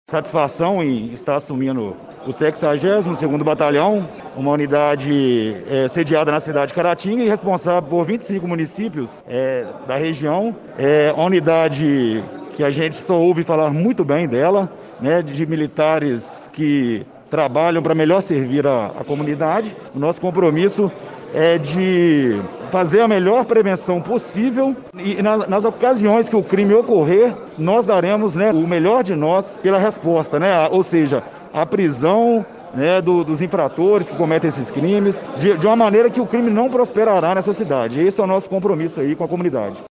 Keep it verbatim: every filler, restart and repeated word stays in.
Satisfação em estar assumindo o sexagésimo segundo Batalhão, uma unidade é, sediada na cidade de Caratinga e responsável por vinte e cinco municípios é, da região. É uma unidade que a gente só ouve falar muito bem dela, né, de militares que trabalham para melhor servir a, a comunidade. O nosso compromisso é de fazer a melhor prevenção possível e nas, nas ocasiões que o crime ocorrer, nós daremos, né, o melhor de nós pela resposta, né? Ou seja, a prisão, né, do, dos infratores que cometem esses crimes, de, de uma maneira que o crime não prosperará nessa cidade. Esse é o nosso compromisso aí com a comunidade.